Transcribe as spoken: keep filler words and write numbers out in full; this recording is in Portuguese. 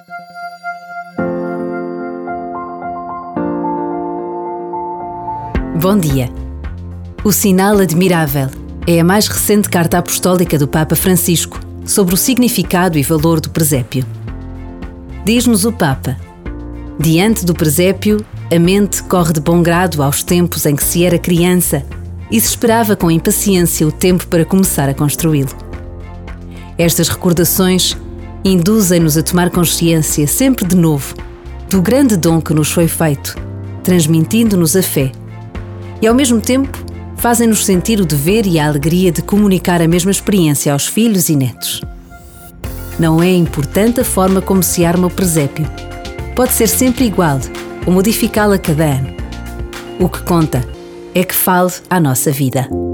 Bom dia. O Sinal Admirável é a mais recente carta apostólica do Papa Francisco sobre o significado e valor do presépio. Diz-nos o Papa: diante do presépio, a mente corre de bom grado aos tempos em que se era criança e se esperava com impaciência o tempo para começar a construí-lo. Estas recordações induzem-nos a tomar consciência, sempre de novo, do grande dom que nos foi feito, transmitindo-nos a fé. E, ao mesmo tempo, fazem-nos sentir o dever e a alegria de comunicar a mesma experiência aos filhos e netos. Não é importante a forma como se arma o presépio. Pode ser sempre igual ou modificá-lo a cada ano. O que conta é que fale à nossa vida.